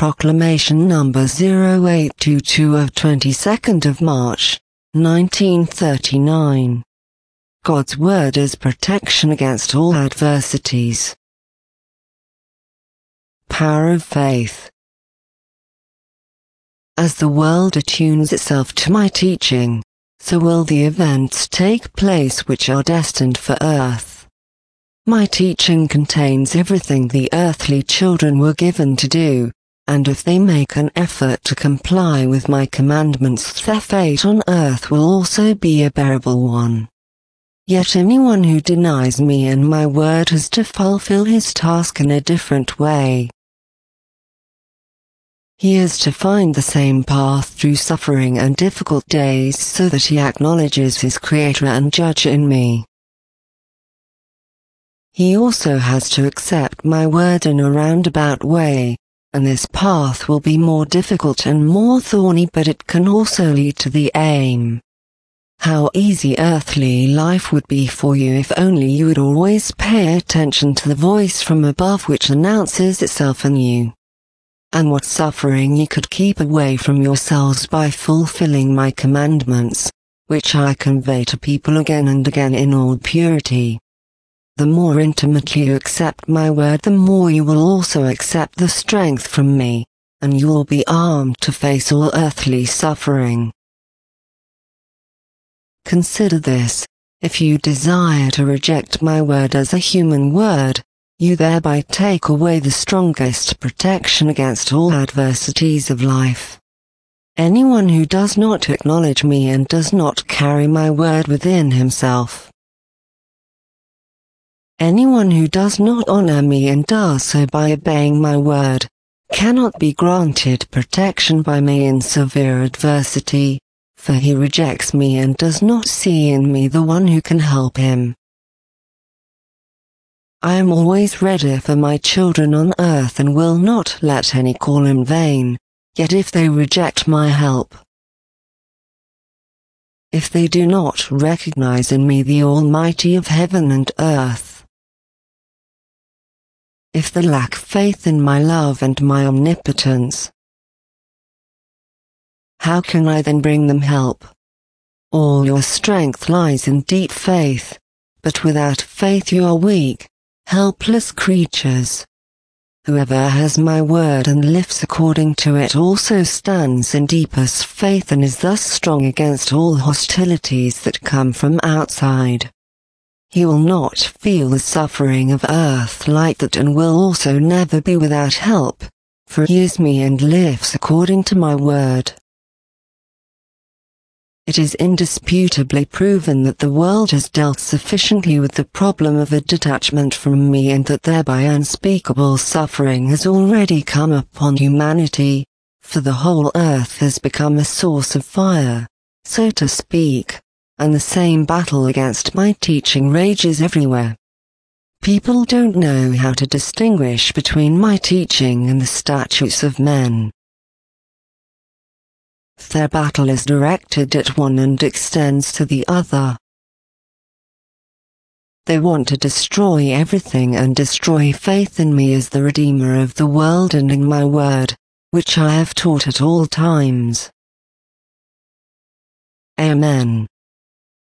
Proclamation number 0822 of 22nd of March, 1939. God's Word is protection against all adversities. Power of faith. As the world attunes itself to my teaching, so will the events take place which are destined for earth. My teaching contains everything the earthly children were given to do, and if they make an effort to comply with my commandments, their fate on earth will also be a bearable one. Yet anyone who denies me and my word has to fulfill his task in a different way. He is to find the same path through suffering and difficult days so that he acknowledges his Creator and Judge in me. He also has to accept my word in a roundabout way, and this path will be more difficult and more thorny, but it can also lead to the aim. How easy earthly life would be for you if only you would always pay attention to the voice from above which announces itself in you. And what suffering you could keep away from yourselves by fulfilling my commandments, which I convey to people again and again in all purity. The more intimately you accept my word, the more you will also accept the strength from me, and you will be armed to face all earthly suffering. Consider this: if you desire to reject my word as a human word, you thereby take away the strongest protection against all adversities of life. Anyone who does not acknowledge me and does not carry my word within himself, anyone who does not honor me and does so by obeying my word, cannot be granted protection by me in severe adversity, for he rejects me and does not see in me the one who can help him. I am always ready for my children on earth and will not let any call in vain, yet if they reject my help, if they do not recognize in me the Almighty of heaven and earth, if they lack faith in my love and my omnipotence, how can I then bring them help? All your strength lies in deep faith, but without faith you are weak, helpless creatures. Whoever has my word and lives according to it also stands in deepest faith and is thus strong against all hostilities that come from outside. He will not feel the suffering of earth like that and will also never be without help, for he is me and lives according to my word. It is indisputably proven that the world has dealt sufficiently with the problem of a detachment from me and that thereby unspeakable suffering has already come upon humanity, for the whole earth has become a source of fire, so to speak, and the same battle against my teaching rages everywhere. People don't know how to distinguish between my teaching and the statutes of men. Their battle is directed at one and extends to the other. They want to destroy everything and destroy faith in me as the Redeemer of the world and in my word, which I have taught at all times. Amen.